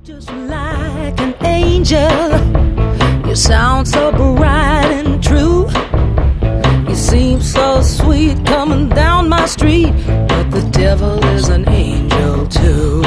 Just like an angel, you sound so bright and true. You seem so sweet coming down my street, but the devil is an angel too.